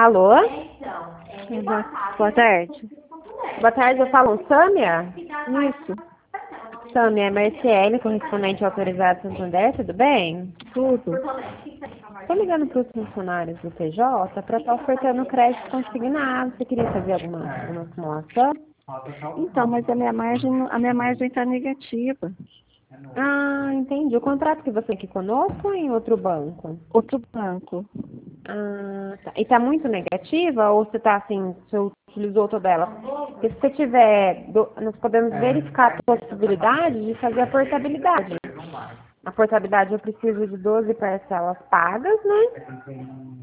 Alô? Boa tarde. Boa tarde, eu falo Sâmia? Isso, Sâmia, é Marciele, correspondente autorizado Santander, tudo bem? tudo. Estou ligando para os funcionários do PJ para estar ofertando crédito consignado. Você queria fazer alguma simulação? Então, mas a minha margem está negativa. Ah, entendi. O contrato que você tem aqui conosco ou em outro banco? Outro banco. Ah, tá. E está muito negativa ou você está assim, você utilizou toda ela? Porque se você tiver, nós podemos verificar a possibilidade de fazer a portabilidade. A portabilidade eu preciso de 12 parcelas pagas, né?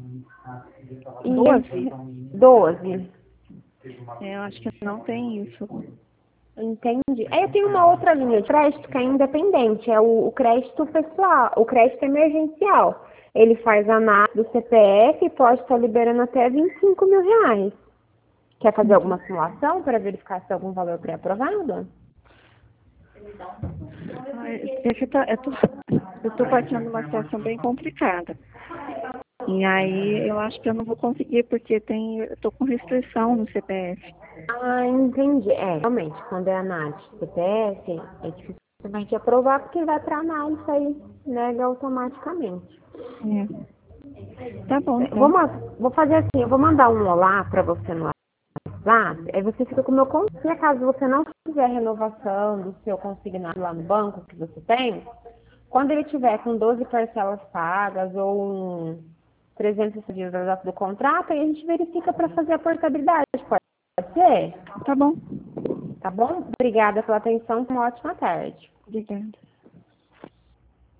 E 12? 12. Eu acho que não tem isso. Entendi. Aí eu tenho uma outra linha de crédito que é independente, é o crédito pessoal, o crédito emergencial. Ele faz a análise do CPF e pode estar liberando até 25 mil reais. Quer fazer alguma simulação para verificar se tem algum valor pré-aprovado? Eu estou passando uma situação bem complicada. E aí eu acho que eu não vou conseguir, porque eu estou com restrição no CPF. Ah, entendi. Realmente, quando é análise do CPF, é dificilmente aprovar porque vai para análise aí, nega automaticamente. Tá bom, Vou, então. vou fazer assim, eu vou mandar um olá para você no WhatsApp, aí você fica com o meu contato. Se caso você não tiver renovação do seu consignado lá no banco que você tem, quando ele tiver com 12 parcelas pagas ou 300 dias da data do contrato, aí a gente verifica para fazer a portabilidade. Pode ser? Tá bom. Tá bom? Obrigada pela atenção. Uma ótima tarde. Obrigada.